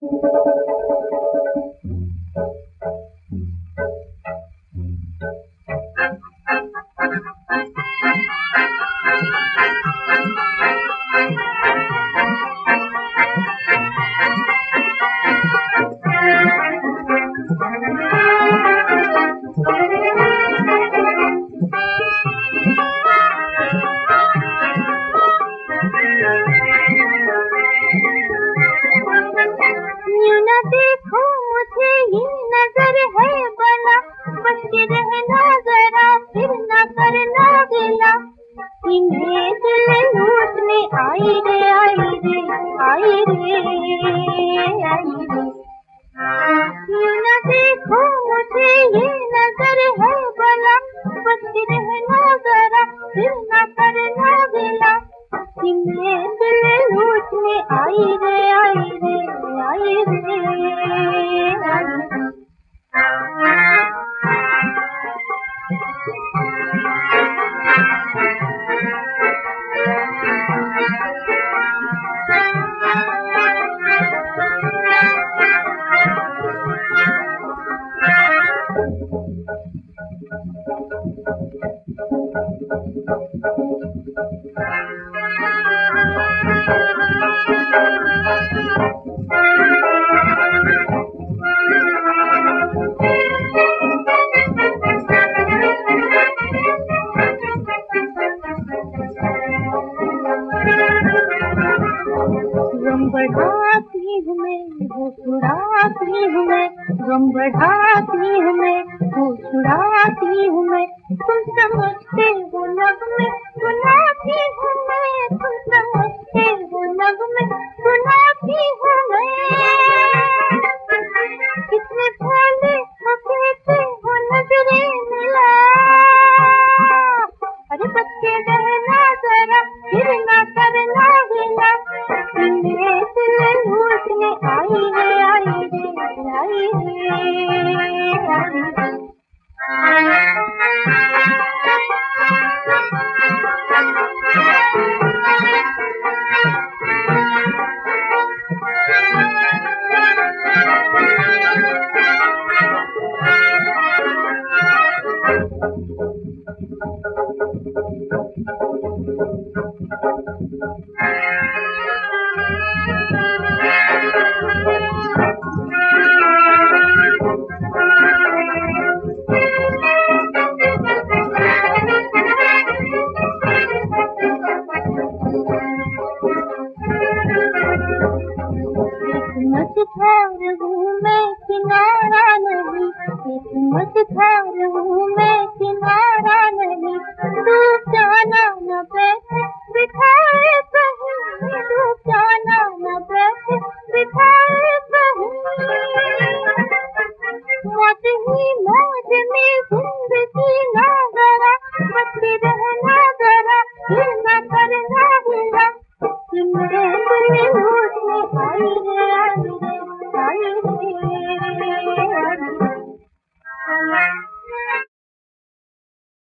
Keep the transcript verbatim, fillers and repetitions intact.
देखो मुझे ये नजर है बना, बच के रहना जरा फिर न करना गिला। इन्हें दिल लूटने आई रे आई रे आई रे आई रे। क्यों न देखो मुझे ये नजर है बना, बच के रहना जरा फिर न करना गिला। इन्हें दिल लूटने आई रे आई रे आई रे आई रे। गम बढ़ाती हूँ मैं वो छुड़ाती हूँ मैं, गम बढ़ाती हूँ मैं वो छुड़ाती हूँ मैं। तुम समझते हो नगमे सुनाती हूँ मैं, तुम समझते हो नगमे सुनाती हूँ मैं। कितने भोले हो कहते हो नजरे मिला, अरे बच के रहना जरा फिर ना करना गिला। लूटने आई रे आई रे आई रे आई रे। मझधार हूँ मैं किनारा नहीं, एक मझधार हूँ मैं किनारा नहीं। डूब जाना न बैठे बिठाए कहीं, डूब जाना न बैठे बिठाए कहीं। मौत ही मौज में जिंदगी ना जरा, बच के रहना जरा फिर न करना गिला। मेरे दिल लूटने आई रे आई रे आई